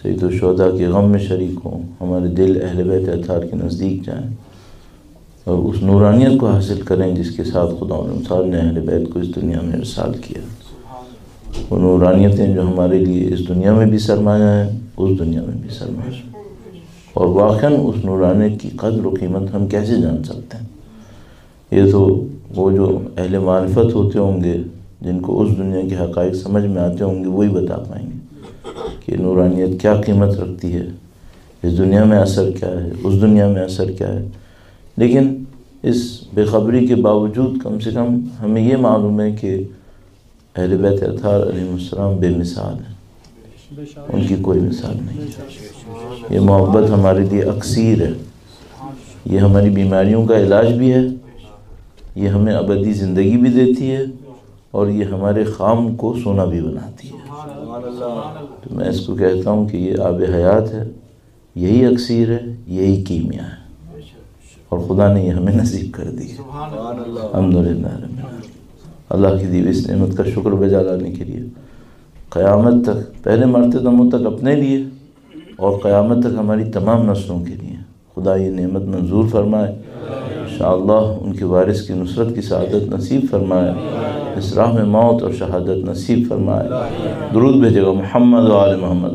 سید الشہداء کے غم میں شریک ہوں، ہمارے دل اہل بیت اطہار کے نزدیک جائیں اور اس نورانیت کو حاصل کریں جس کے ساتھ خدا نے اہل بیت کو اس دنیا میں ارسال کیا۔ وہ نورانیتیں جو ہمارے لیے اس دنیا میں بھی سرمایہ ہیں، اس دنیا میں بھی سرمایہ ہیں، اور واقعاً اس نورانیت کی قدر و قیمت ہم کیسے جان سکتے ہیں؟ یہ تو وہ جو اہل معرفت ہوتے ہوں گے، جن کو اس دنیا کے حقائق سمجھ میں آتے ہوں گے، وہی بتا پائیں گے کہ نورانیت کیا قیمت رکھتی ہے، اس دنیا میں اثر کیا ہے، اس دنیا میں اثر کیا ہے۔ لیکن اس بے خبری کے باوجود کم سے کم ہمیں یہ معلوم ہے کہ اہل بیت اطہار علیہ السلام بے مثال ہیں، ان کی کوئی مثال نہیں۔ یہ محبت ہمارے لیے اکسیر ہے، یہ ہماری بیماریوں کا علاج بھی ہے، یہ ہمیں ابدی زندگی بھی دیتی ہے، اور یہ ہمارے خام کو سونا بھی بناتی ہے۔ تو میں اس کو کہتا ہوں کہ یہ آب حیات ہے، یہی اکسیر ہے، یہی کیمیا ہے، اور خدا نے یہ ہمیں نصیب کر دی ہے۔ الحمدللہ رب العالمین۔ اللہ کی دی ہوئی اس نعمت کا شکر بجا لانے کے لیے قیامت تک، پہلے مرتے دموں تک اپنے لیے اور قیامت تک ہماری تمام نسلوں کے لیے خدا یہ نعمت منظور فرمائے۔ انشاءاللہ ان کے وارث کی نصرت کی سعادت نصیب فرمائے، اس راہ میں موت اور شہادت نصیب فرمائے۔ درود بھیجے گا محمد و آل محمد،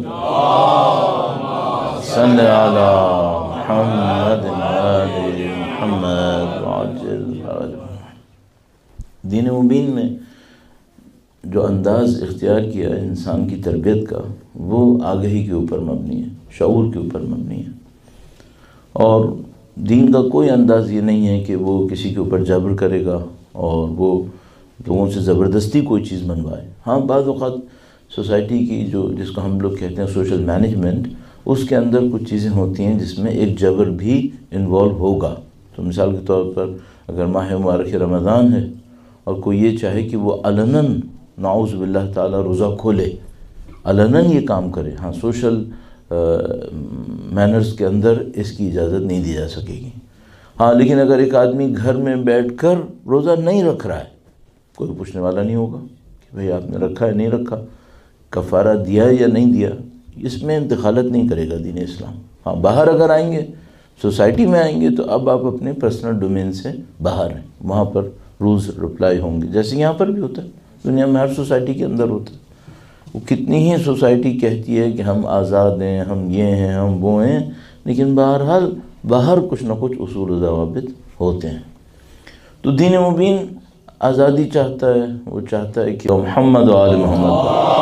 صلی علی محمد و آل محمد وعجل فرج۔ دین مبین میں جو انداز اختیار کیا ہے انسان کی تربیت کا، وہ آگہی کے اوپر مبنی ہے، شعور کے اوپر مبنی ہے، اور دین کا کوئی انداز یہ نہیں ہے کہ وہ کسی کے اوپر جبر کرے گا اور وہ لوگوں سے زبردستی کوئی چیز منوائے۔ ہاں بعض اوقات سوسائٹی کی جس کو ہم لوگ کہتے ہیں سوشل مینجمنٹ، اس کے اندر کچھ چیزیں ہوتی ہیں جس میں ایک جبر بھی انوالو ہوگا۔ تو مثال کے طور پر اگر ماہ مبارک رمضان ہے اور کوئی یہ چاہے کہ وہ علناً نعوذ باللہ تعالی روزہ کھولے، علناً یہ کام کرے، ہاں سوشل مینرز کے اندر اس کی اجازت نہیں دی جا سکے گی۔ ہاں لیکن اگر ایک آدمی گھر میں بیٹھ کر روزہ نہیں رکھ رہا ہے، کوئی پوچھنے والا نہیں ہوگا کہ بھئی آپ نے رکھا ہے نہیں رکھا، کفارہ دیا ہے یا نہیں دیا، اس میں دخالت نہیں کرے گا دین اسلام۔ ہاں باہر اگر آئیں گے، سوسائٹی میں آئیں گے، تو اب آپ اپنے پرسنل ڈومین سے باہر ہیں، وہاں پر رولز اپلائی ہوں گے، جیسے یہاں پر بھی ہوتا ہے، دنیا میں ہر سوسائٹی کے اندر ہوتا ہے۔ وہ کتنی ہی سوسائٹی کہتی ہے کہ ہم آزاد ہیں، ہم یہ ہیں، ہم وہ ہیں، لیکن بہرحال باہر کچھ نہ کچھ اصول و ضوابط ہوتے ہیں۔ تو دین مبین آزادی چاہتا ہے، وہ چاہتا ہے کہ محمد و آل محمد،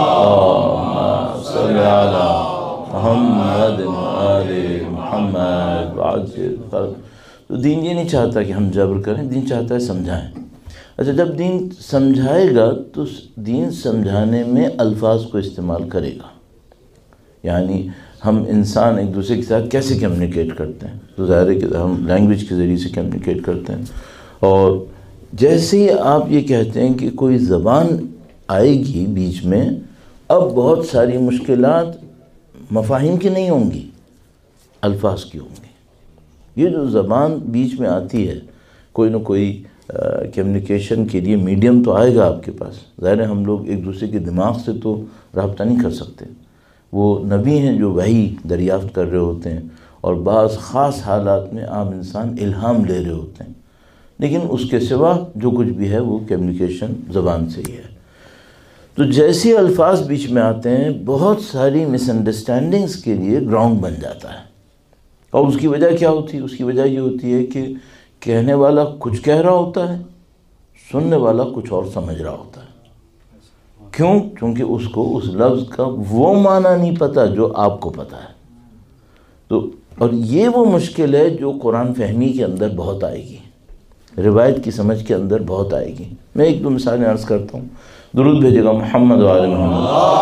صلی علی محمد و آل محمد وعجل فرج۔ تو دین یہ نہیں چاہتا کہ ہم جبر کریں، دین چاہتا ہے سمجھائیں۔ اچھا جب دین سمجھائے گا تو دین سمجھانے میں الفاظ کو استعمال کرے گا، یعنی ہم انسان ایک دوسرے کے ساتھ کیسے کمیونیکیٹ کرتے ہیں، تو ظاہر ہے کہ ہم لینگویج کے ذریعے سے کمیونیکیٹ کرتے ہیں، اور جیسے ہی آپ یہ کہتے ہیں کہ کوئی زبان آئے گی بیچ میں، اب بہت ساری مشکلات مفاہیم کی نہیں ہوں گی، الفاظ کی ہوں گی۔ یہ جو زبان بیچ میں آتی ہے، کوئی نہ کوئی کمیونیکیشن کے لیے میڈیم تو آئے گا آپ کے پاس۔ ظاہر ہے ہم لوگ ایک دوسرے کے دماغ سے تو رابطہ نہیں کر سکتے، وہ نبی ہیں جو وحی دریافت کر رہے ہوتے ہیں، اور بعض خاص حالات میں عام انسان الہام لے رہے ہوتے ہیں، لیکن اس کے سوا جو کچھ بھی ہے وہ کمیونیکیشن زبان سے ہی ہے۔ تو جیسے الفاظ بیچ میں آتے ہیں، بہت ساری مس انڈرسٹینڈنگز کے لیے گراؤنڈ بن جاتا ہے، اور اس کی وجہ کیا ہوتی ہے؟ اس کی وجہ یہ ہوتی ہے کہ کہنے والا کچھ کہہ رہا ہوتا ہے، سننے والا کچھ اور سمجھ رہا ہوتا ہے۔ کیوں؟ کیونکہ اس کو اس لفظ کا وہ معنی نہیں پتہ جو آپ کو پتہ ہے۔ تو اور یہ وہ مشکل ہے جو قرآن فہمی کے اندر بہت آئے گی، روایت کی سمجھ کے اندر بہت آئے گی۔ میں ایک دو مثالیں عرض کرتا ہوں۔ درود بھیجے گا محمد و آل محمد،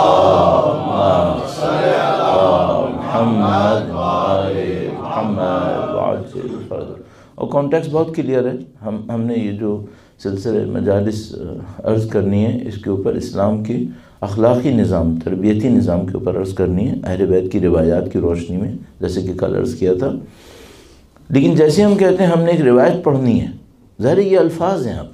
محمد و آل محمد وعجل فرج۔ اور کانٹیکس بہت کلیئر ہے، ہم نے یہ جو سلسلے مجالس عرض کرنی ہے، اس کے اوپر اسلام کی اخلاقی نظام، تربیتی نظام کے اوپر عرض کرنی ہے، اہل بیت کی روایات کی روشنی میں، جیسے کہ کل عرض کیا تھا۔ لیکن جیسے ہم کہتے ہیں ہم نے ایک روایت پڑھنی ہے، ظاہر یہ الفاظ ہیں، اب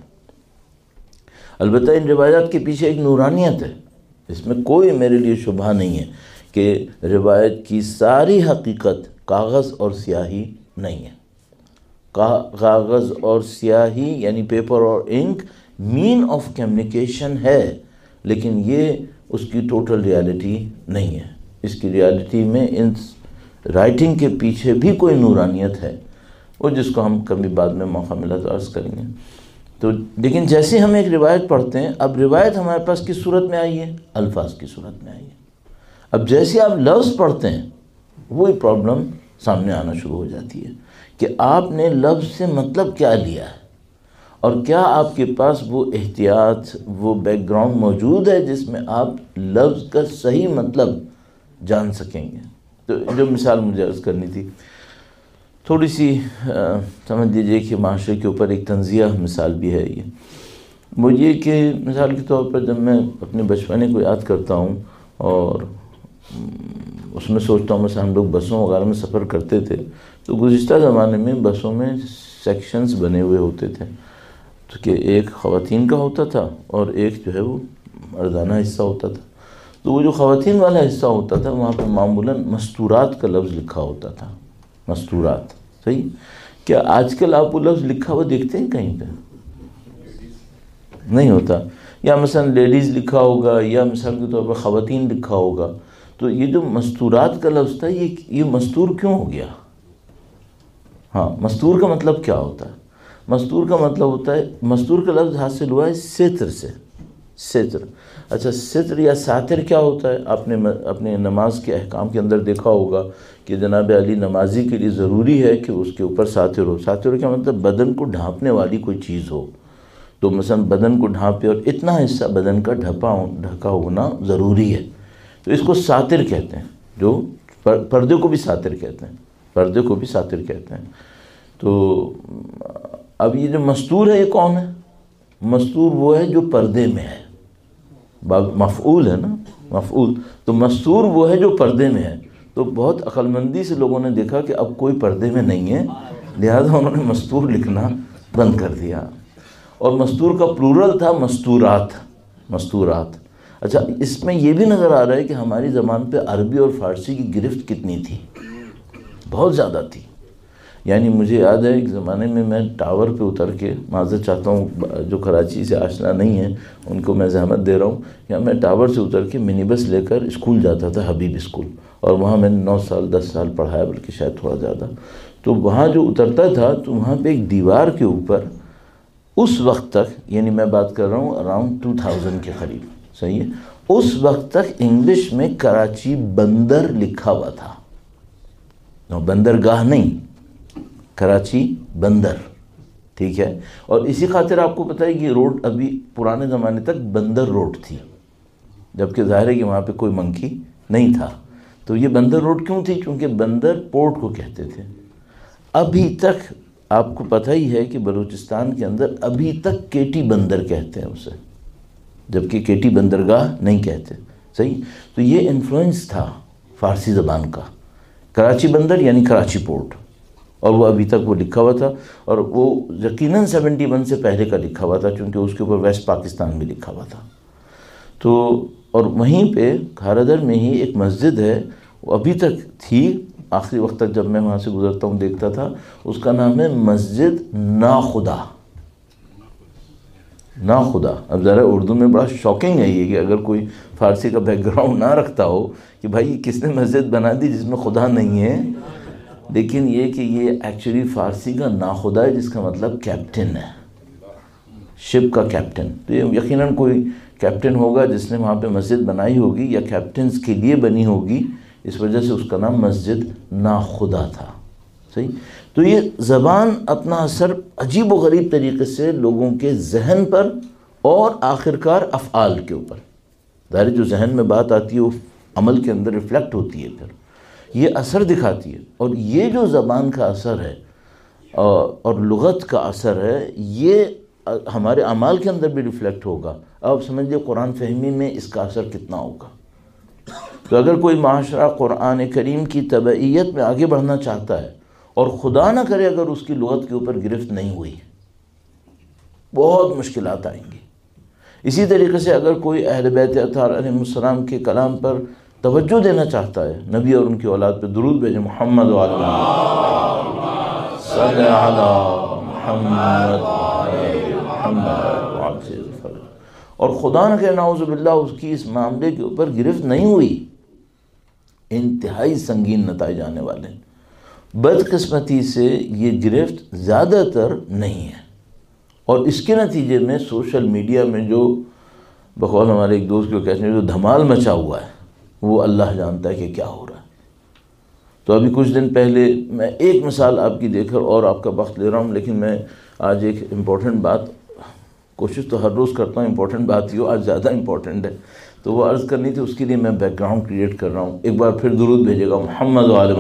البتہ ان روایات کے پیچھے ایک نورانیت ہے، اس میں کوئی میرے لیے شبہ نہیں ہے کہ روایت کی ساری حقیقت کاغذ اور سیاہی نہیں ہے. کاغذ اور سیاہی یعنی پیپر اور انک مین آف کمیونیکیشن ہے، لیکن یہ اس کی ٹوٹل ریالٹی نہیں ہے. اس کی ریالٹی میں ان رائٹنگ کے پیچھے بھی کوئی نورانیت ہے، وہ جس کو ہم کبھی بعد میں موقع ملا تو عرض کریں گے. تو لیکن جیسے ہم ایک روایت پڑھتے ہیں، اب روایت ہمارے پاس کس صورت میں آئی ہے؟ الفاظ کی صورت میں آئی ہے. اب جیسے آپ لفظ پڑھتے ہیں وہی پرابلم سامنے آنا شروع ہو جاتی ہے کہ آپ نے لفظ سے مطلب کیا لیا ہے، اور کیا آپ کے پاس وہ احتیاط، وہ بیک گراؤنڈ موجود ہے جس میں آپ لفظ کا صحیح مطلب جان سکیں گے. تو جو مثال مجھے عرض کرنی تھی، تھوڑی سی سمجھ لیجیے کہ معاشرے کے اوپر ایک تنزیہ مثال بھی ہے. وہ یہ کہ مثال کے طور پر جب میں اپنے بچپنے کو یاد کرتا ہوں اور اس میں سوچتا ہوں، مثلا ہم لوگ بسوں وغیرہ میں سفر کرتے تھے تو گزشتہ زمانے میں بسوں میں سیکشنز بنے ہوئے ہوتے تھے، تو کہ ایک خواتین کا ہوتا تھا اور ایک جو ہے وہ مردانہ حصہ ہوتا تھا. تو وہ جو خواتین والا حصہ ہوتا تھا وہاں پہ معمولاً مستورات کا لفظ لکھا ہوتا تھا. مستورات، صحیح. کیا آج کل آپ وہ لفظ لکھا ہوا دیکھتے ہیں کہیں پہ؟ نہیں ہوتا. یا مثلا لیڈیز لکھا ہوگا یا مثال کے طور پر خواتین لکھا ہوگا. تو یہ جو مستورات کا لفظ تھا یہ مستور کیوں ہو گیا؟ ہاں، مستور کا مطلب کیا ہوتا ہے؟ مستور کا مطلب ہوتا ہے، مستور کا لفظ حاصل ہوا ہے ستر سے. ستر. اچھا، ستر یا ساتر کیا ہوتا ہے؟ آپ نے اپنے نماز کے احکام کے اندر دیکھا ہوگا کہ جناب علی نمازی کے لیے ضروری ہے کہ اس کے اوپر ساتر ہو. ساتر کا مطلب بدن کو ڈھانپنے والی کوئی چیز ہو. تو مثلا بدن کو ڈھانپے اور اتنا حصہ بدن کا ڈھکا ہونا ضروری ہے، تو اس کو ساتر کہتے ہیں. جو پردے کو بھی ساتر کہتے ہیں، پردے کو بھی ساتر کہتے ہیں. تو اب یہ جو مستور ہے یہ کون ہے؟ مستور وہ ہے جو پردے میں ہے. مفعول ہے نا، مفعول. تو مستور وہ ہے جو پردے میں ہے. تو بہت عقل مندی سے لوگوں نے دیکھا کہ اب کوئی پردے میں نہیں ہے، لہذا انہوں نے مستور لکھنا بند کر دیا. اور مستور کا پلورل تھا مستورات. مستورات. اچھا، اس میں یہ بھی نظر آ رہا ہے کہ ہماری زبان پہ عربی اور فارسی کی گرفت کتنی تھی، بہت زیادہ تھی. یعنی مجھے یاد ہے ایک زمانے میں میں ٹاور پہ اتر کے، معذرت چاہتا ہوں جو کراچی سے آشنا نہیں ہیں ان کو میں زحمت دے رہا ہوں، یا میں ٹاور سے اتر کے منی بس لے کر اسکول جاتا تھا، حبیب اسکول. اور وہاں میں نے 9 سال 10 سال پڑھایا، بلکہ شاید تھوڑا زیادہ. تو وہاں جو اترتا تھا تو وہاں پہ ایک دیوار کے اوپر اس وقت تک، یعنی میں بات کر رہا ہوں اراؤنڈ 2000 کے قریب، صحیح ہے، اس وقت تک انگلش میں کراچی بندر لکھا ہوا تھا. بندرگاہ نہیں، کراچی بندر، ٹھیک ہے. اور اسی خاطر آپ کو پتہ ہے کہ روڈ ابھی پرانے زمانے تک بندر روڈ تھی، جبکہ ظاہر ہے کہ وہاں پہ کوئی منکی نہیں تھا. تو یہ بندر روڈ کیوں تھی؟ چونکہ بندر پورٹ کو کہتے تھے. ابھی تک آپ کو پتہ ہی ہے کہ بلوچستان کے اندر ابھی تک کیٹی بندر کہتے ہیں اسے، جبکہ کیٹی بندرگاہ نہیں کہتے، صحیح. تو یہ انفلوئنس تھا فارسی زبان کا. کراچی بندر یعنی کراچی پورٹ، اور وہ ابھی تک وہ لکھا ہوا تھا. اور وہ یقیناً 71 سے پہلے کا لکھا ہوا تھا، چونکہ اس کے اوپر ویسٹ پاکستان بھی لکھا ہوا تھا. تو اور وہیں پہ کھارادر میں ہی ایک مسجد ہے، وہ ابھی تک تھی، آخری وقت تک جب میں وہاں سے گزرتا ہوں دیکھتا تھا. اس کا نام ہے مسجد ناخدا. ناخدا. اب ذرا اردو میں بڑا شاکنگ ہے یہ کہ اگر کوئی فارسی کا بیک گراؤنڈ نہ رکھتا ہو کہ بھائی کس نے مسجد بنا دی جس میں خدا نہیں ہے، لیکن یہ کہ یہ ایکچولی فارسی کا ناخدا ہے جس کا مطلب کیپٹن ہے، شپ کا کیپٹن. تو یہ یقیناً کوئی کیپٹن ہوگا جس نے وہاں پہ مسجد بنائی ہوگی یا کیپٹنز کے لیے بنی ہوگی، اس وجہ سے اس کا نام مسجد ناخدا تھا، صحیح. تو یہ زبان اپنا اثر عجیب و غریب طریقے سے لوگوں کے ذہن پر اور آخرکار افعال کے اوپر، ظاہر جو ذہن میں بات آتی ہے وہ عمل کے اندر ریفلیکٹ ہوتی ہے، پھر یہ اثر دکھاتی ہے. اور یہ جو زبان کا اثر ہے اور لغت کا اثر ہے، یہ ہمارے اعمال کے اندر بھی ریفلیکٹ ہوگا. اب سمجھ لیں قرآن فہمی میں اس کا اثر کتنا ہوگا. تو اگر کوئی معاشرہ قرآن کریم کی تبعیت میں آگے بڑھنا چاہتا ہے، اور خدا نہ کرے اگر اس کی لغت کے اوپر گرفت نہیں ہوئی، بہت مشکلات آئیں گی. اسی طریقے سے اگر کوئی اہل بیت اطہار علیہ السلام کے کلام پر توجہ دینا چاہتا ہے، نبی اور ان کی اولاد پہ درود بھیجیں، محمد و علی محمد صلی علی محمد وعجل فرج۔ اور خدا نہ کہ نعوذ باللہ اس کی اس معاملے کے اوپر گرفت نہیں ہوئی، انتہائی سنگین نتائج آنے والے ہیں۔ بدقسمتی سے یہ گرفت زیادہ تر نہیں ہے، اور اس کے نتیجے میں سوشل میڈیا میں جو بقول ہمارے ایک دوست کو کہتے ہیں جو دھمال مچا ہوا ہے، وہ اللہ جانتا ہے کہ کیا ہو رہا ہے۔ تو ابھی کچھ دن پہلے میں ایک مثال آپ کی دے کر اور آپ کا وقت لے رہا ہوں، لیکن میں آج ایک امپورٹنٹ بات، کوشش تو ہر روز کرتا ہوں امپورٹنٹ بات ہی ہو، آج زیادہ امپورٹنٹ ہے تو وہ عرض کرنی تھی، اس کے لیے میں بیک گراؤنڈ کریٹ کر رہا ہوں۔ ایک بار پھر درود بھیجے گا، محمد و آل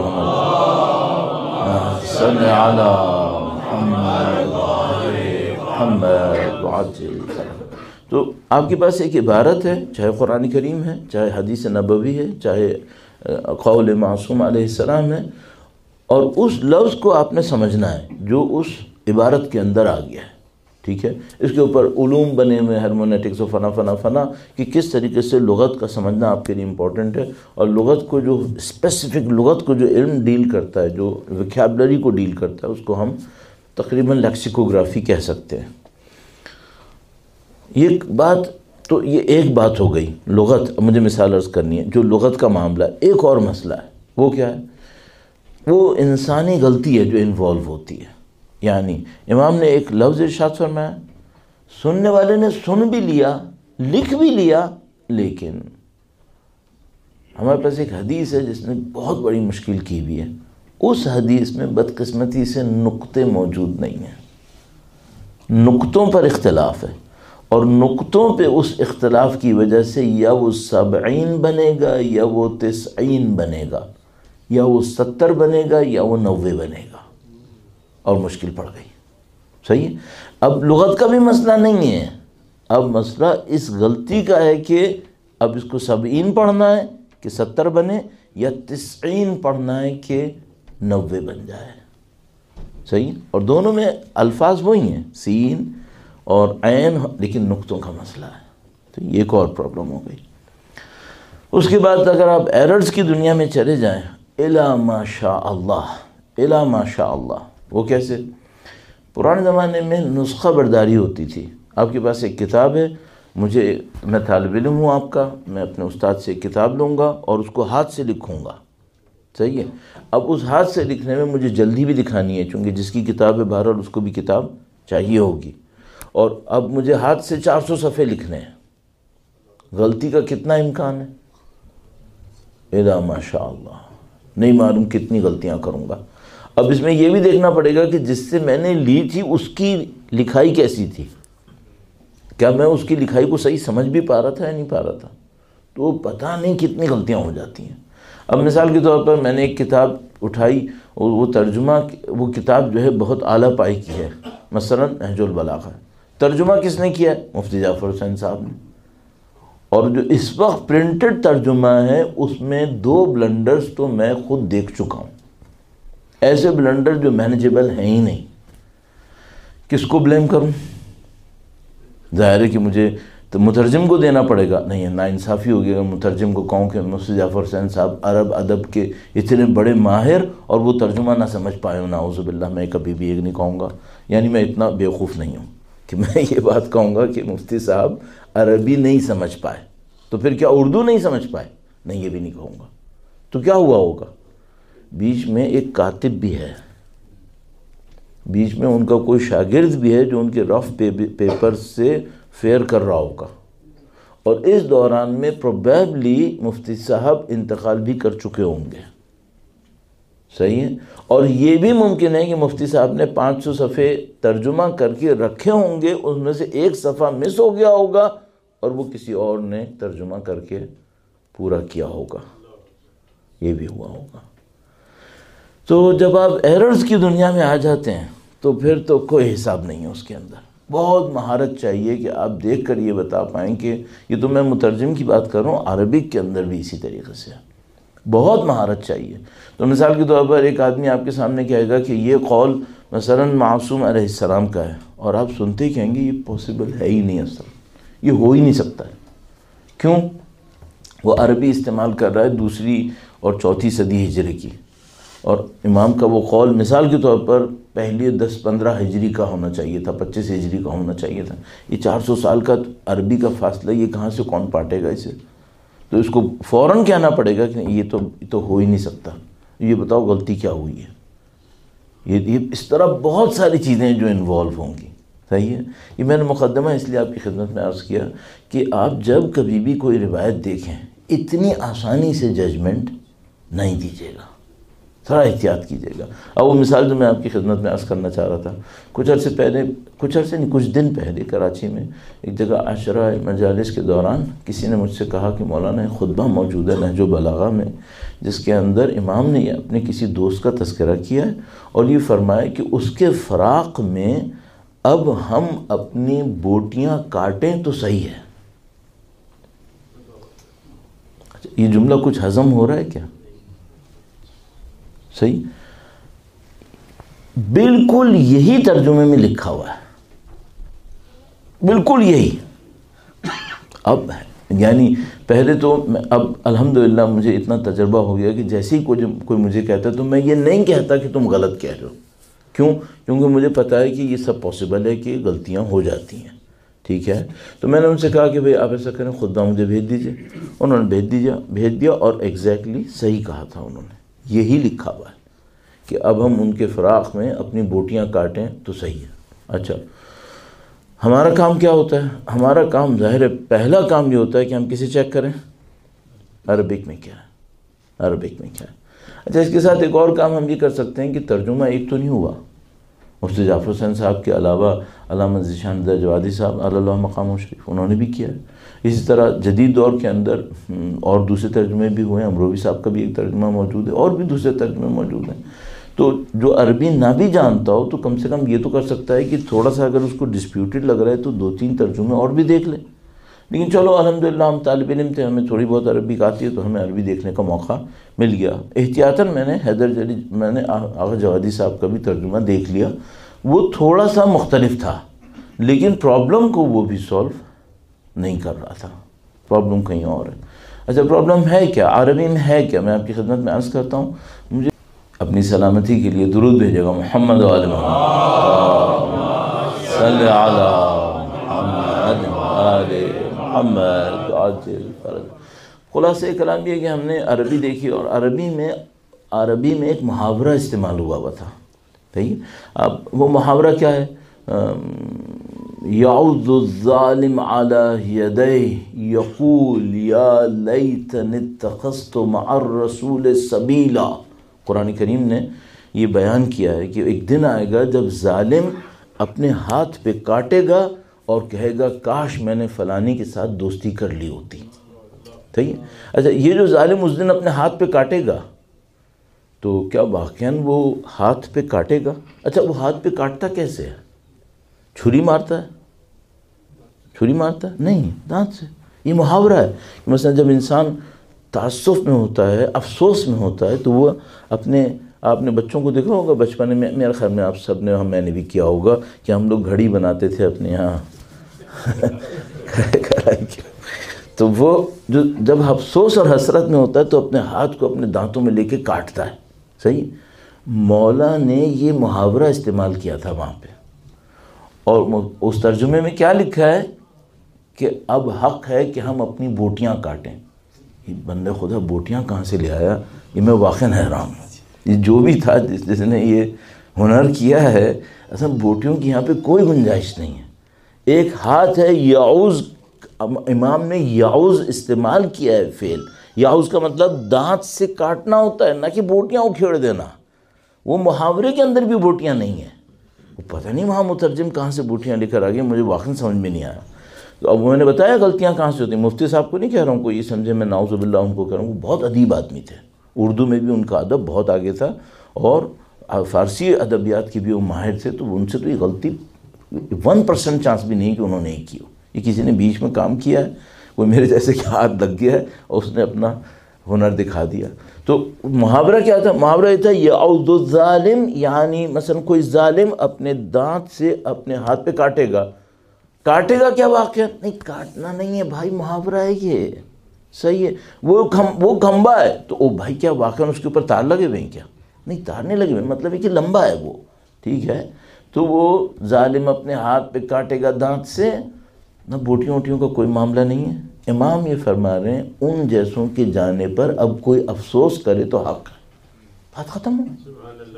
محمد صلی علی محمد محمد وعجل فرج۔ تو آپ کے پاس ایک عبارت ہے، چاہے قرآن کریم ہے، چاہے حدیث نبوی ہے، چاہے قول معصوم علیہ السلام ہے، اور اس لفظ کو آپ نے سمجھنا ہے جو اس عبارت کے اندر آ گیا ہے، ٹھیک ہے؟ اس کے اوپر علوم بنے ہوئے ہرمونیٹکس و فنا کہ کس طریقے سے لغت کا سمجھنا آپ کے لیے امپورٹنٹ ہے، اور لغت کو جو اسپیسیفک لغت کو جو علم ڈیل کرتا ہے، جو ویکیبلری کو ڈیل کرتا ہے، اس کو ہم تقریباً لیکسیکوگرافی کہہ سکتے ہیں۔ یہ بات تو یہ ایک بات ہو گئی لغت، مجھے مثال عرض کرنی ہے جو لغت کا معاملہ ہے۔ ایک اور مسئلہ ہے، وہ کیا ہے؟ وہ انسانی غلطی ہے جو انوالو ہوتی ہے۔ یعنی امام نے ایک لفظ ارشاد فرمایا، سننے والے نے سن بھی لیا، لکھ بھی لیا، لیکن ہمارے پاس ایک حدیث ہے جس نے بہت بڑی مشکل کی بھی ہے، اس حدیث میں بدقسمتی سے نقطے موجود نہیں ہیں، نقطوں پر اختلاف ہے، اور نقطوں پہ اس اختلاف کی وجہ سے یا وہ 70 بنے گا یا وہ 90 بنے گا، یا وہ 70 بنے گا یا وہ 90 بنے گا، اور مشکل پڑ گئی۔ صحیح ہے؟ اب لغت کا بھی مسئلہ نہیں ہے، اب مسئلہ اس غلطی کا ہے کہ اب اس کو 70 پڑھنا ہے کہ 70 بنے، یا 90 پڑھنا ہے کہ 90 بن جائے۔ صحیح؟ اور دونوں میں الفاظ وہی ہیں، سین اور عین، لیکن نقطوں کا مسئلہ ہے، تو یہ ایک اور پرابلم ہو گئی۔ اس کے بعد اگر آپ ایررز کی دنیا میں چلے جائیں، الا ما شاء اللہ، الا ما شاء اللہ، وہ کیسے؟ پرانے زمانے میں نسخہ برداری ہوتی تھی، آپ کے پاس ایک کتاب ہے، میں طالب علم ہوں آپ کا، میں اپنے استاد سے ایک کتاب لوں گا اور اس کو ہاتھ سے لکھوں گا، صحیح ہے؟ اب اس ہاتھ سے لکھنے میں مجھے جلدی بھی دکھانی ہے، چونکہ جس کی کتاب ہے بہرحال اس کو بھی کتاب چاہیے ہوگی، اور اب مجھے ہاتھ سے 400 صفحے لکھنے ہیں، غلطی کا کتنا امکان ہے؟ الا ما شاء اللہ، نہیں معلوم کتنی غلطیاں کروں گا۔ اب اس میں یہ بھی دیکھنا پڑے گا کہ جس سے میں نے لی تھی اس کی لکھائی کیسی تھی، کیا میں اس کی لکھائی کو صحیح سمجھ بھی پا رہا تھا یا نہیں پا رہا تھا، تو پتہ نہیں کتنی غلطیاں ہو جاتی ہیں۔ اب مثال کے طور پر میں نے ایک کتاب اٹھائی، اور وہ ترجمہ، وہ کتاب جو ہے بہت اعلیٰ پائی کی ہے، مثلا نہج البلاغہ، ترجمہ کس نے کیا ہے؟ مفتی جعفر حسین صاحب نے، اور جو اس وقت پرنٹڈ ترجمہ ہے اس میں 2 بلنڈرز تو میں خود دیکھ چکا ہوں، ایسے بلنڈر جو مینیجیبل ہیں ہی نہیں۔ کس کو بلیم کروں؟ ظاہر ہے کہ مجھے تو مترجم کو دینا پڑے گا، نہیں ناانصافی ہوگی اگر مترجم کو کہوں کہ مفتی جعفر حسین صاحب عرب ادب کے اتنے بڑے ماہر اور وہ ترجمہ نہ سمجھ پائے، نعوذ باللہ، میں کبھی بھی ایک نہیں کہوں گا، یعنی میں اتنا بیوقوف نہیں ہوں کہ میں یہ بات کہوں گا کہ مفتی صاحب عربی نہیں سمجھ پائے، تو پھر کیا اردو نہیں سمجھ پائے؟ نہیں، یہ بھی نہیں کہوں گا۔ تو کیا ہوا ہوگا؟ بیچ میں ایک کاتب بھی ہے، بیچ میں ان کا کوئی شاگرد بھی ہے جو ان کے رف پیپر سے فیئر کر رہا ہوگا، اور اس دوران میں پروبیبلی مفتی صاحب انتقال بھی کر چکے ہوں گے، صحیح ہے؟ اور یہ بھی ممکن ہے کہ مفتی صاحب نے 500 صفحے ترجمہ کر کے رکھے ہوں گے، اس میں سے ایک صفحہ مس ہو گیا ہوگا اور وہ کسی اور نے ترجمہ کر کے پورا کیا ہوگا، یہ بھی ہوا ہوگا۔ تو جب آپ ایررز کی دنیا میں آ جاتے ہیں تو پھر تو کوئی حساب نہیں ہے اس کے اندر، بہت مہارت چاہیے کہ آپ دیکھ کر یہ بتا پائیں کہ یہ تو میں مترجم کی بات کر رہا ہوں، عربک کے اندر بھی اسی طریقے سے بہت مہارت چاہیے۔ تو مثال کے طور پر ایک آدمی آپ کے سامنے کہے گا کہ یہ قول مثلا معصوم علیہ السلام کا ہے، اور آپ سنتے ہی کہیں گے یہ پاسبل ہے ہی نہیں، اصل یہ ہو ہی نہیں سکتا ہے۔ کیوں؟ وہ عربی استعمال کر رہا ہے 2 اور 4 صدی ہجری کی، اور امام کا وہ قول مثال کے طور پر پہلے 10-15 ہجری کا ہونا چاہیے تھا، 25 ہجری کا ہونا چاہیے تھا۔ یہ 400 سال کا عربی کا فاصلہ، یہ کہاں سے کون پاٹے گا اسے؟ تو اس کو فوراً کہنا پڑے گا کہ یہ تو ہو ہی نہیں سکتا، یہ بتاؤ غلطی کیا ہوئی ہے۔ یہ اس طرح بہت ساری چیزیں جو انوالو ہوں گی، صحیح ہے۔ یہ میں نے مقدمہ اس لیے آپ کی خدمت میں عرض کیا کہ آپ جب کبھی بھی کوئی روایت دیکھیں اتنی آسانی سے ججمنٹ نہیں دیجیے گا، تھوڑا احتیاط کیجیے گا۔ اب وہ مثال جو میں آپ کی خدمت میں عرض کرنا چاہ رہا تھا، کچھ دن پہلے کراچی میں ایک جگہ عشرہ مجالس کے دوران کسی نے مجھ سے کہا کہ مولانا خطبہ موجود ہے نہج البلاغہ میں، جس کے اندر امام نے اپنے کسی دوست کا تذکرہ کیا ہے اور یہ فرمایا کہ اس کے فراق میں اب ہم اپنی بوٹیاں کاٹیں تو صحیح ہے۔ یہ جملہ کچھ ہضم ہو رہا ہے کیا؟ صحیح، بالکل یہی ترجمے میں لکھا ہوا ہے، بالکل یہی۔ اب یعنی پہلے تو اب الحمدللہ مجھے اتنا تجربہ ہو گیا کہ جیسے ہی کوئی مجھے کہتا ہے تو میں یہ نہیں کہتا کہ تم غلط کہہ رہے ہو، کیونکہ مجھے پتا ہے کہ یہ سب پاسبل ہے کہ غلطیاں ہو جاتی ہیں، ٹھیک ہے۔ تو میں نے ان سے کہا کہ بھئی آپ ایسا کریں، خطبہ مجھے بھیج دیجئے۔ انہوں نے بھیج دیا اور ایگزیکٹلی صحیح کہا تھا انہوں نے، یہی لکھا ہوا ہے کہ اب ہم ان کے فراق میں اپنی بوٹیاں کاٹیں تو صحیح ہے۔ اچھا، ہمارا کام کیا ہوتا ہے؟ ہمارا کام ظاہر ہے پہلا کام یہ ہوتا ہے کہ ہم کسے چیک کریں؟ عربک میں کیا ہے، عربک میں کیا ہے۔ اچھا، اس کے ساتھ ایک اور کام ہم یہ کر سکتے ہیں کہ ترجمہ ایک تو نہیں ہوا، مفتی جعفر حسین صاحب کے علاوہ علامہ ذیشان جوادی صاحب علی اللہ مقام شریف انہوں نے بھی کیا ہے۔ اسی طرح جدید دور کے اندر اور دوسرے ترجمے بھی ہوئے ہیں، امروی صاحب کا بھی ایک ترجمہ موجود ہے اور بھی دوسرے ترجمے موجود ہیں۔ تو جو عربی نہ بھی جانتا ہو تو کم سے کم یہ تو کر سکتا ہے کہ تھوڑا سا اگر اس کو ڈسپیوٹڈ لگ رہا ہے تو 2-3 ترجمے اور بھی دیکھ لے۔ لیکن چلو الحمدللہ ہم طالب علم تھے، ہمیں تھوڑی بہت عربی آتی ہے تو ہمیں عربی دیکھنے کا موقع مل گیا۔ احتیاطاً میں نے آغا جوادی صاحب کا بھی ترجمہ دیکھ لیا، وہ تھوڑا سا مختلف تھا لیکن پرابلم کو وہ بھی سولو نہیں کر رہا تھا، پرابلم کہیں اور ہے۔ اچھا، پرابلم ہے کیا؟ عربی میں ہے کیا؟ میں آپ کی خدمت میں عرض کرتا ہوں۔ مجھے اپنی سلامتی کے لیے درود بھیجے گا، محمد و آل محمد صلی علی محمد و آل محمد عاجل فرج۔ خلاصہ کلام یہ کہ ہم نے عربی دیکھی اور عربی میں ایک محاورہ استعمال ہوا تھا، صحیح۔ اب وہ محاورہ کیا ہے؟ یعض الظالم علی یدیہ یقول یا لیتنی اتخذت مع الرسول سبیلا۔ قرآن کریم نے یہ بیان کیا ہے کہ ایک دن آئے گا جب ظالم اپنے ہاتھ پہ کاٹے گا اور کہے گا کاش میں نے فلانی کے ساتھ دوستی کر لی ہوتی، صحیح ہے۔ اچھا، یہ جو ظالم اس دن اپنے ہاتھ پہ کاٹے گا تو کیا واقعاً وہ ہاتھ پہ کاٹے گا؟ اچھا، وہ ہاتھ پہ کاٹتا کیسے ہے؟ چھری مارتا ہے؟ چھری مارتا ہے؟ نہیں، دانت سے۔ یہ محاورہ ہے۔ مثلا جب انسان تعصف میں ہوتا ہے، افسوس میں ہوتا ہے تو وہ آپ نے بچوں کو دیکھا ہوگا بچپن میں، میرے خیال میں آپ سب نے، میں نے بھی کیا ہوگا کہ ہم لوگ گھڑی بناتے تھے اپنے یہاں تو وہ جب افسوس اور حسرت میں ہوتا ہے تو اپنے ہاتھ کو اپنے دانتوں میں لے کے کاٹتا ہے، صحیح۔ مولا نے یہ محاورہ استعمال کیا تھا وہاں پہ، اور اس ترجمے میں کیا لکھا ہے کہ اب حق ہے کہ ہم اپنی بوٹیاں کاٹیں۔ یہ بندہ خدا بوٹیاں کہاں سے لے آیا؟ یہ میں واقعاً حیران ہوں۔ یہ جو بھی تھا جس نے یہ ہنر کیا ہے، اصلا بوٹیوں کی یہاں پہ کوئی گنجائش نہیں ہے۔ ایک ہاتھ ہے، یعوز، امام نے یعوز استعمال کیا ہے فعل۔ یعوز کا مطلب دانت سے کاٹنا ہوتا ہے، نہ کہ بوٹیاں اکھیڑ دینا۔ وہ محاورے کے اندر بھی بوٹیاں نہیں ہیں۔ وہ پتہ نہیں وہاں مترجم کہاں سے بوٹیاں لے کر آ گئے، مجھے واقعاً سمجھ میں نہیں آیا۔ تو اب میں نے بتایا غلطیاں کہاں سے ہوتی ہیں۔ مفتی صاحب کو نہیں کہہ رہا ہوں، کوئی یہ سمجھے میں نعوذ باللہ ان کو کہہ رہا ہوں، وہ بہت ادیب آدمی تھے، اردو میں بھی ان کا ادب بہت آگے تھا اور فارسی ادبیات کی بھی وہ ماہر تھے، تو ان سے تو یہ غلطی 1% چانس بھی نہیں کہ انہوں نے کی ہو۔ یہ کسی نے بیچ میں کام کیا ہے، کوئی میرے جیسے کہ ہاتھ لگ گیا ہے اور اس نے اپنا ہنر دکھا دیا۔ تو محاورہ کیا تھا؟ محاورہ یہ تھا یعض الظالم، یعنی مثلا کوئی ظالم اپنے دانت سے اپنے ہاتھ پہ کاٹے گا۔ کاٹے گا کیا واقعہ؟ نہیں، کاٹنا نہیں ہے بھائی، محاورہ ہے یہ، صحیح ہے، وہ کھمبا ہے تو او بھائی کیا واقعا اس کے اوپر تار لگے ہوئے ہیں کیا؟ نہیں، تار نہیں لگے ہوئے، مطلب ہے کہ لمبا ہے وہ، ٹھیک ہے، تو وہ ظالم اپنے ہاتھ پہ کاٹے گا دانت سے، نہ بوٹیوں ووٹیوں کا کوئی معاملہ نہیں ہے۔ امام یہ فرما رہے ہیں ان جیسوں کے جانے پر اب کوئی افسوس کرے تو حق ہے، بات ختم ہو۔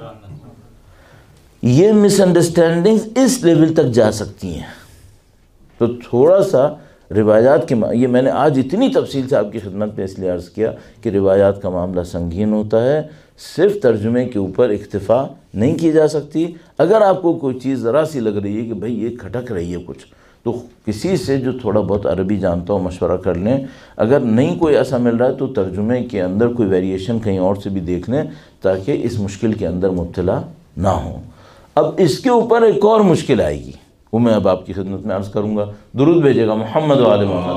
یہ مس انڈرسٹینڈنگز اس لیول تک جا سکتی ہیں، تو تھوڑا سا روایات کے یہ میں نے آج اتنی تفصیل سے آپ کی خدمت میں اس لیے عرض کیا کہ روایات کا معاملہ سنگین ہوتا ہے، صرف ترجمے کے اوپر اکتفا نہیں کی جا سکتی۔ اگر آپ کو کوئی چیز ذرا سی لگ رہی ہے کہ بھئی یہ کھٹک رہی ہے کچھ، تو کسی سے جو تھوڑا بہت عربی جانتا ہو مشورہ کر لیں، اگر نہیں کوئی ایسا مل رہا ہے تو ترجمے کے اندر کوئی ویریشن کہیں اور سے بھی دیکھ لیں تاکہ اس مشکل کے اندر مبتلا نہ ہوں۔ اب اس کے اوپر ایک اور مشکل آئے گی، وہ میں اب آپ کی خدمت میں عرض کروں گا۔ درود بھیجے گا محمد و آل محمد،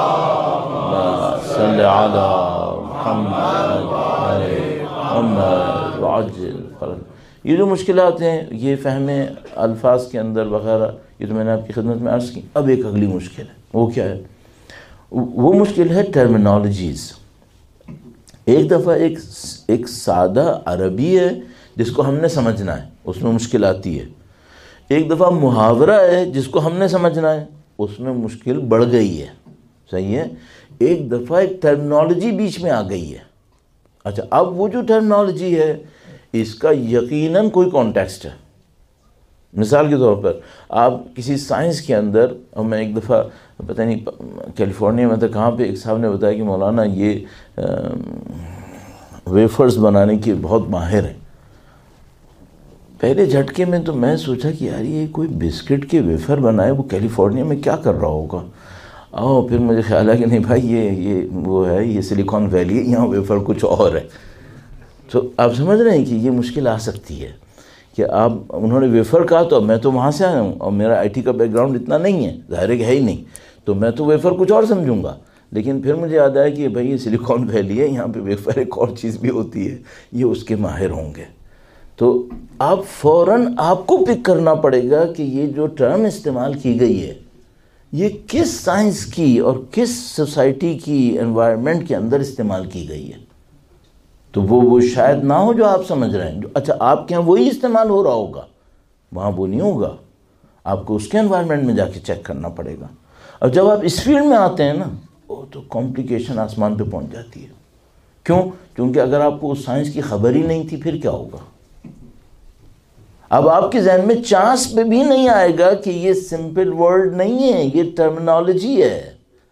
صلی علی محمد علی محمد وعجل فرج۔ یہ جو مشکلات ہیں، یہ فہم الفاظ کے اندر وغیرہ، یہ تو میں نے آپ کی خدمت میں عرض کی۔ اب ایک اگلی مشکل ہے، وہ کیا ہے؟ وہ مشکل ہے ٹرمینالوجیز۔ ایک دفعہ ایک سادہ عربی ہے جس کو ہم نے سمجھنا ہے، اس میں مشکل آتی ہے۔ ایک دفعہ محاورہ ہے جس کو ہم نے سمجھنا ہے، اس میں مشکل بڑھ گئی ہے، صحیح ہے۔ ایک دفعہ ایک ٹرمینالوجی بیچ میں آ گئی ہے۔ اچھا، اب وہ جو ٹرمینالوجی ہے اس کا یقیناً کوئی کانٹیکسٹ ہے۔ مثال کے طور پر آپ کسی سائنس کے اندر، اور میں ایک دفعہ پتہ نہیں کیلیفورنیا میں تھا کہاں پہ، ایک صاحب نے بتایا کہ مولانا یہ ویفرز بنانے کے بہت ماہر ہیں۔ پہلے جھٹکے میں تو میں سوچا کہ یار یہ کوئی بسکٹ کے ویفر بنائے، وہ کیلیفورنیا میں کیا کر رہا ہوگا؟ اور پھر مجھے خیال ہے کہ نہیں بھائی یہ وہ ہے، یہ سلیکان ویلی ہے، یہاں ویفر کچھ اور ہے۔ تو آپ سمجھ رہے ہیں کہ یہ مشکل آ سکتی ہے کہ انہوں نے ویفر کہا تو میں تو وہاں سے آیا ہوں اور میرا آئی ٹی کا بیک گراؤنڈ اتنا نہیں ہے، ظاہر ہے کہ ہے ہی نہیں، تو میں تو ویفر کچھ اور سمجھوں گا۔ لیکن پھر مجھے یاد آیا کہ بھائی یہ سلیکان ویلی ہے، یہاں پہ ویفر ایک اور چیز بھی ہوتی ہے، یہ اس کے ماہر ہوں گے۔ تو آپ فوراً آپ کو پک کرنا پڑے گا کہ یہ جو ٹرم استعمال کی گئی ہے یہ کس سائنس کی اور کس سوسائٹی کی انوائرمنٹ کے اندر استعمال کی گئی ہے۔ تو وہ شاید نہ ہو جو آپ سمجھ رہے ہیں، اچھا آپ کے یہاں وہی استعمال ہو رہا ہوگا، وہاں وہ نہیں ہوگا، آپ کو اس کے انوائرمنٹ میں جا کے چیک کرنا پڑے گا۔ اور جب آپ اس فیلڈ میں آتے ہیں نا، وہ تو کمپلیکیشن آسمان پہ پہنچ جاتی ہے۔ کیوں؟ کیونکہ اگر آپ کو اس سائنس کی خبر ہی نہیں تھی پھر کیا ہوگا؟ اب آپ کے ذہن میں چانس پہ بھی نہیں آئے گا کہ یہ سمپل ورڈ نہیں ہے، یہ ٹرمینالوجی ہے،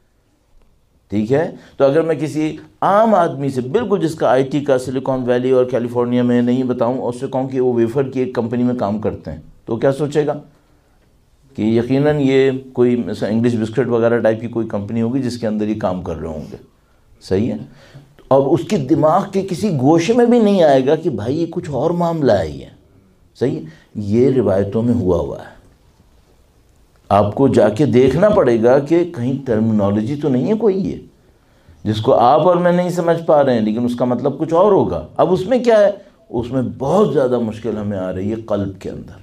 ٹھیک ہے؟ تو اگر میں کسی عام آدمی سے بالکل جس کا آئی ٹی کا سلیکان ویلی اور کیلیفورنیا میں نہیں بتاؤں، اور اس سے کہوں کہ وہ ویفر کی ایک کمپنی میں کام کرتے ہیں، تو کیا سوچے گا؟ کہ یقیناً یہ کوئی مثلا انگلش بسکٹ وغیرہ ٹائپ کی کوئی کمپنی ہوگی جس کے اندر یہ کام کر رہے ہوں گے، صحیح ہے؟ اور اس کے دماغ کے کسی گوشے میں بھی نہیں آئے گا کہ بھائی یہ کچھ اور معاملہ ہے، یہ صحیح ہے؟ یہ روایتوں میں ہوا ہے۔ آپ کو جا کے دیکھنا پڑے گا کہ کہیں ٹرمینالوجی تو نہیں ہے کوئی یہ جس کو آپ اور میں نہیں سمجھ پا رہے ہیں، لیکن اس کا مطلب کچھ اور ہوگا۔ اب اس میں کیا ہے؟ اس میں بہت زیادہ مشکل ہمیں آ رہی ہے قلب کے اندر۔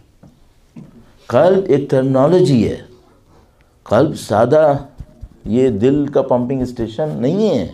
قلب ایک ٹرمینالوجی ہے، قلب سادہ یہ دل کا پمپنگ اسٹیشن نہیں ہے۔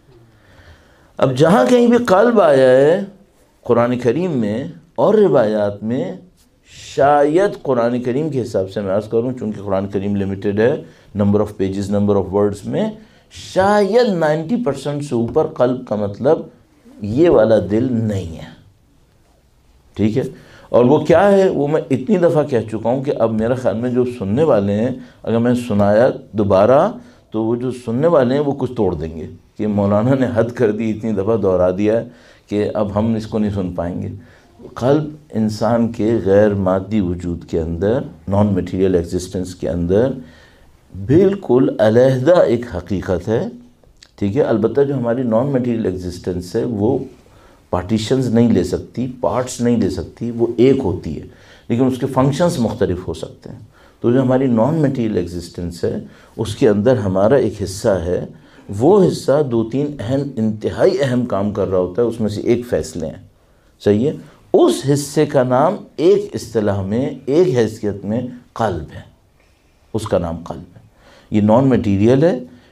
اب جہاں کہیں بھی قلب آیا ہے قرآن کریم میں اور روایات میں، شاید قرآن کریم کے حساب سے میں عرض کروں، چونکہ قرآن کریم لمیٹڈ ہے number of pages, number of words میں، شاید 90% سے اوپر قلب کا مطلب یہ والا دل نہیں ہے، ٹھیک ہے؟ اور وہ کیا ہے وہ میں اتنی دفعہ کہہ چکا ہوں کہ اب میرا خیال میں جو سننے والے ہیں، اگر میں سنایا دوبارہ تو وہ جو سننے والے ہیں وہ کچھ توڑ دیں گے کہ مولانا نے حد کر دی، اتنی دفعہ دہرا دیا ہے کہ اب ہم اس کو نہیں سن پائیں گے۔ قلب انسان کے غیر مادی وجود کے اندر، نان میٹیریل ایگزسٹنس کے اندر بالکل علیحدہ ایک حقیقت ہے، ٹھیک ہے؟ البتہ جو ہماری نان میٹیریل ایگزسٹنس ہے وہ پارٹیشنز نہیں لے سکتی، پارٹس نہیں لے سکتی، وہ ایک ہوتی ہے، لیکن اس کے فنکشنز مختلف ہو سکتے ہیں۔ تو جو ہماری نان میٹیریل ایگزسٹنس ہے اس کے اندر ہمارا ایک حصہ ہے، وہ حصہ 2-3 انتہائی اہم کام کر رہا ہوتا ہے، اس میں سے ایک فیصلے ہیں، صحیح ہے؟ اس حصے کا نام ایک اصطلاح میں، ایک حیثیت میں قلب ہے، اس کا نام قلب ہے۔ یہ نان میٹیریل ہے،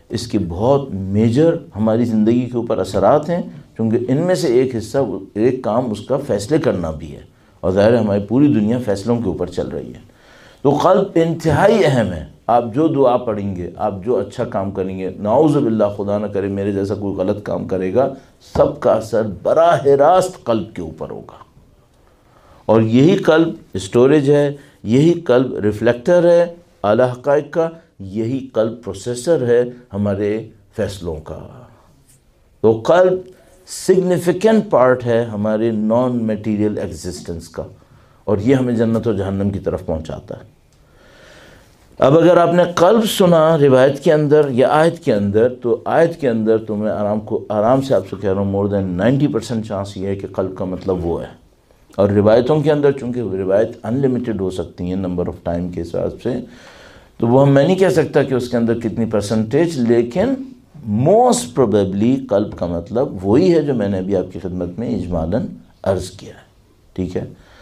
اس کے بہت میجر ہماری زندگی کے اوپر اثرات ہیں، چونکہ ان میں سے ایک حصہ، ایک کام اس کا فیصلے کرنا بھی ہے، اور ظاہر ہے ہماری پوری دنیا فیصلوں کے اوپر چل رہی ہے۔ تو قلب انتہائی اہم ہے۔ آپ جو دعا پڑھیں گے، آپ جو اچھا کام کریں گے، نعوذ باللہ خدا نہ کرے میرے جیسا کوئی غلط کام کرے گا، سب کا اثر براہ راست قلب کے اوپر ہوگا، اور یہی قلب اسٹوریج ہے، یہی قلب ریفلیکٹر ہے اعلیٰ حقائق کا، یہی قلب پروسیسر ہے ہمارے فیصلوں کا۔ تو قلب سگنیفیکنٹ پارٹ ہے ہمارے نان میٹیریل ایگزسٹنس کا، اور یہ ہمیں جنت و جہنم کی طرف پہنچاتا ہے۔ اب اگر آپ نے قلب سنا روایت کے اندر یا آیت کے اندر، تو آیت کے اندر تو میں آرام سے آپ سے کہہ رہا ہوں، مور دین 90% چانس یہ ہے کہ قلب کا مطلب وہ ہے، اور روایتوں کے اندر چونکہ روایت انلمیٹڈ ہو سکتی ہیں نمبر آف ٹائم کے حساب سے، تو وہ میں نہیں کہہ سکتا کہ اس کے اندر کتنی پرسنٹیج، لیکن موسٹ پروبیبلی قلب کا مطلب وہی ہے جو میں نے ابھی آپ کی خدمت میں اجمالاً عرض کیا ہے، ٹھیک ہے۔